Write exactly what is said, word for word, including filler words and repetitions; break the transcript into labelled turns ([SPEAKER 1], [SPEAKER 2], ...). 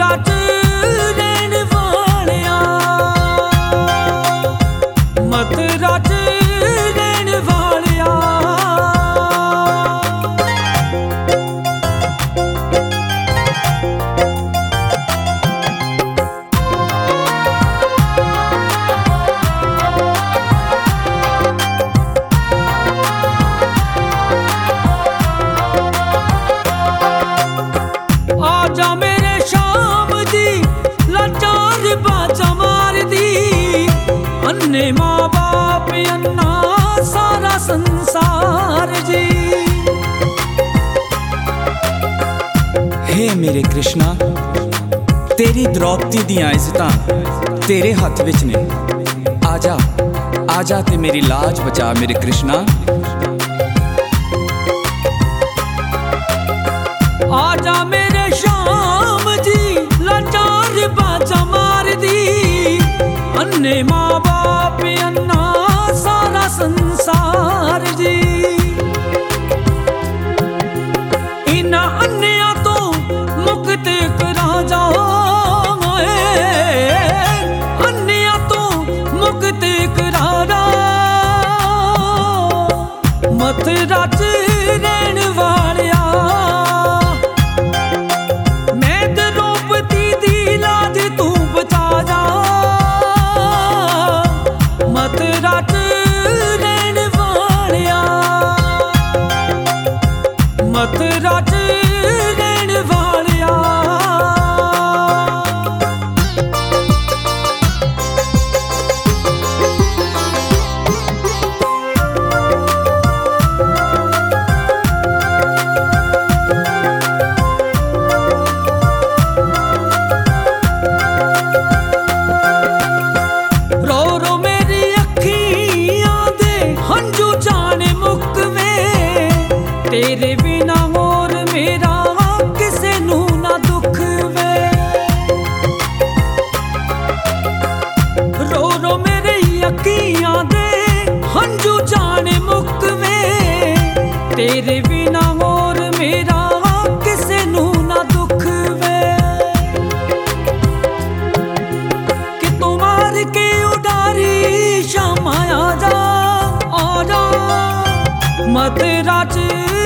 [SPEAKER 1] मथुरा च रहन वालिया, मथुरा च रहन वालिया। आजा मेरे शाम जी लाचार बाजा मार दी, अन्ने माँ बाप अन्ना सारा संसार जी।
[SPEAKER 2] हे मेरे कृष्णा, तेरी द्रौपदी दियां इज्जतां तेरे हत्थ विच ने। आजा आजा ते मेरी लाज बचा मेरे कृष्णा।
[SPEAKER 1] आजा मेरे शाम जी लाचार बाजा मार दी, अन्ने माँ बाप अन्ना सारा संसार जी। इन्हां अन्नियां तो मुक्त करा जाओ, अन्नियां तो मुक्त करा। मथुरा च रहन वालिया, मथुरा च रहन वालिया, मथुरा च रहन वालिया। तेरे बिना और मेरा किसे नू ना दुख वे, रो रो मेरे अखियां दे हंजू जाने मुक वे। तेरे बिना और मेरा किसे नू ना दुख वे, कि तू मार के उडारी शामा आ जा, आ जा। मथुरा च